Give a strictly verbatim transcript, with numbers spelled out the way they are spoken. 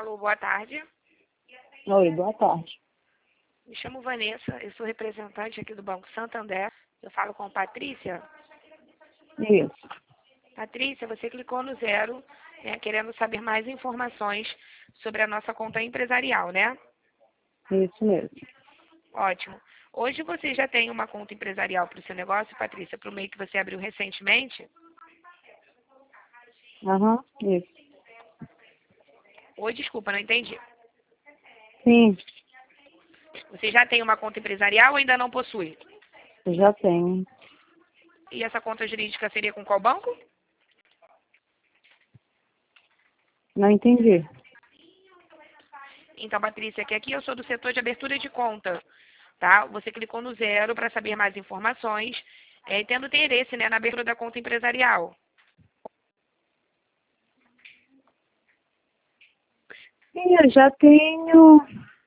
Alô, boa tarde. Oi, boa tarde. Me chamo Vanessa, eu sou representante aqui do Banco Santander. Eu falo com Patrícia. Isso, Patrícia, você clicou no zero, né, querendo saber mais informações sobre a nossa conta empresarial, né? isso mesmo. Ótimo. Hoje você já tem uma conta empresarial para o seu negócio, Patrícia, para o meio que você abriu recentemente? Aham, isso. Oi, desculpa, não entendi. Sim, Você já tem uma conta empresarial ou ainda não possui? eu já tenho. E essa conta jurídica seria com qual banco? Não entendi. Então, Patrícia, que aqui eu sou do setor de abertura de conta, tá? Você clicou no zero para saber mais informações, é, e tendo interesse, né, na abertura da conta empresarial. Sim, eu já tenho